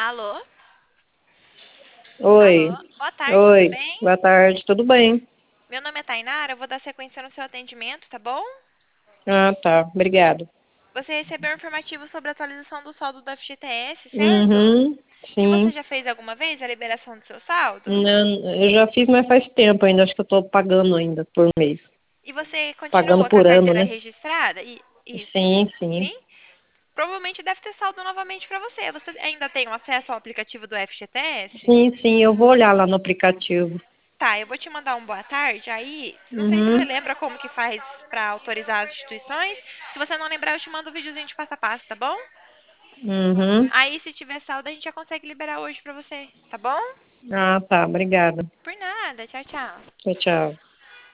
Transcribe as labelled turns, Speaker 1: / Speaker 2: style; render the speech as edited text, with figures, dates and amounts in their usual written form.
Speaker 1: Alô? Alô?
Speaker 2: Oi,
Speaker 1: Boa tarde, tudo
Speaker 2: oi,
Speaker 1: bem?
Speaker 2: boa tarde, tudo bem?
Speaker 1: Meu nome é Tainara, eu vou dar sequência no seu atendimento, tá bom?
Speaker 2: Ah, tá, obrigado.
Speaker 1: Você recebeu um informativo sobre a atualização do saldo do FGTS, certo?
Speaker 2: Uhum,
Speaker 1: E você
Speaker 2: sim.
Speaker 1: já fez alguma vez a liberação do seu saldo?
Speaker 2: Não, eu já fiz, mas faz tempo ainda, acho que eu tô pagando ainda por mês.
Speaker 1: E você
Speaker 2: Pagando
Speaker 1: continua com a
Speaker 2: por ano,
Speaker 1: carteira
Speaker 2: né?
Speaker 1: registrada? Isso.
Speaker 2: Sim, sim.
Speaker 1: Sim? Provavelmente deve ter saldo novamente para você. Você ainda tem o acesso ao aplicativo do FGTS?
Speaker 2: Sim, sim, eu vou olhar lá no aplicativo.
Speaker 1: Tá, eu vou te mandar um boa tarde. Aí, não sei se você
Speaker 2: Uhum,
Speaker 1: lembra como que faz para autorizar as instituições. Se você não lembrar, eu te mando um videozinho de passo a passo, tá bom?
Speaker 2: uhum.
Speaker 1: Aí, se tiver saldo, a gente já consegue liberar hoje pra você, tá bom?
Speaker 2: Ah, tá, obrigada.
Speaker 1: Por nada. Tchau, tchau.
Speaker 2: Tchau, tchau.